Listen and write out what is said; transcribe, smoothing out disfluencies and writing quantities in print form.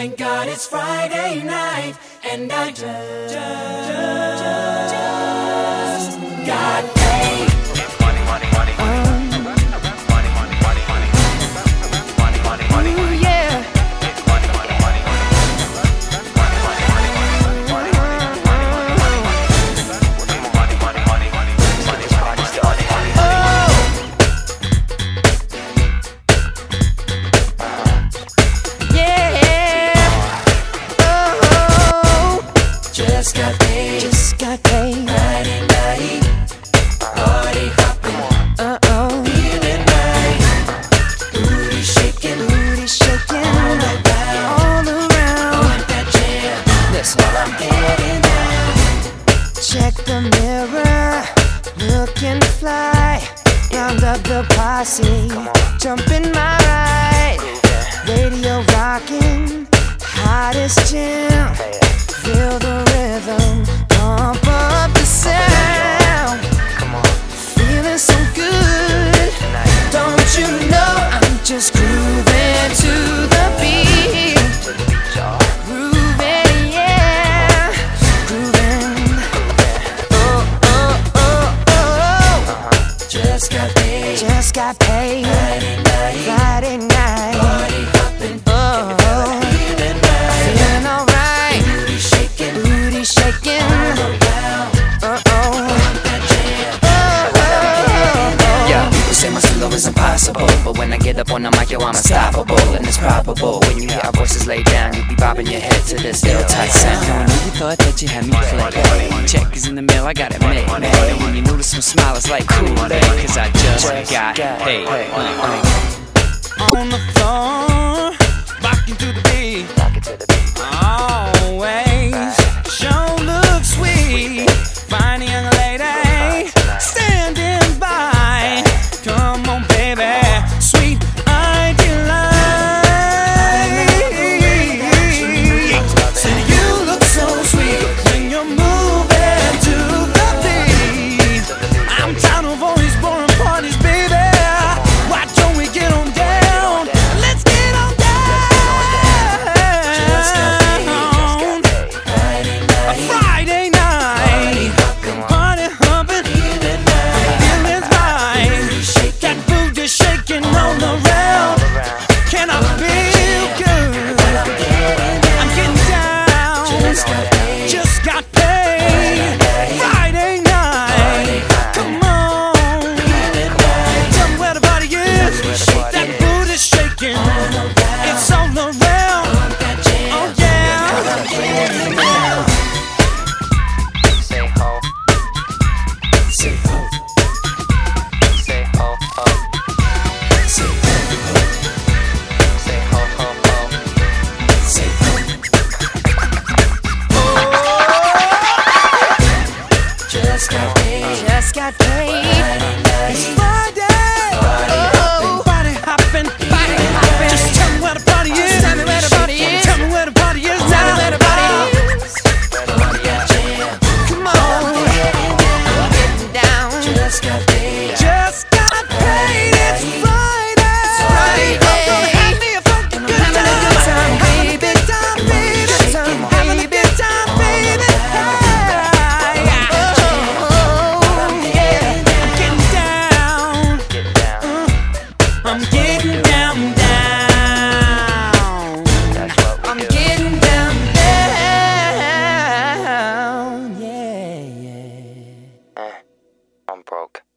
Thank God it's Friday night, and I just got paid. Just got paid. Friday night, party hopping, feeling right. Booty shaking, all around. Want that jam? Listen, while I'm getting down. Check the mirror, looking fly. Round up the posse, jump in my ride. Radio rocking, hottest jam. Feel the rhythm, pump up the sound. Feeling so good. Don't you know I'm just grooving to the beat. Grooving, yeah, grooving. Oh, oh, oh, oh. Just got paid. Just got paid. Friday night. Party hopping, feeling right. Feeling alright. Booty shaking, Shaking. all around. Want that jam? Yeah, people say my solo is impossible, but when I get up on the mic, yo, I'm unstoppable. And it's probable when you hear our voices laid down, you'll be bobbing your head to this ill tight sound. I know you thought that you had me played. Check is in the mail, I got it made. And when you notice some smile, it's like Kool-Aid, cause I just got paid. On the floor, rocking to the beat. Always, show looks sweet. Fine young lady, standing by. Come on, baby, sweet delight. Said you look so sweet when you're moving to the beat. I'm tired of all these boring parties, baby. Why don't we get on down? Let's get on down. A Friday night, party humping, feeling right. That booty shaking all around. Can I feel good? I'm getting down. Just got paid. Friday night, come on. Tell me where the body is. That booty shaking. It's all around. Oh yeah. Say ho. Say ho. Say ho. Say ho, ho, ho. Say ho. Just got paid. Just got paid. It's Friday. Body hopping, body hopping. Just tell me where the party is. Tell me where the party is. Tell me where the party is Tell me now. where the party is. Come on, getting down. Just got paid. Just got paid. It's Friday. I'm gonna have me a funky good Having a good time, time. baby. Good time, baby. Good time, Having a baby. good time, baby. I'm getting down, down. I'm getting down, down. Yeah, yeah. I'm broke.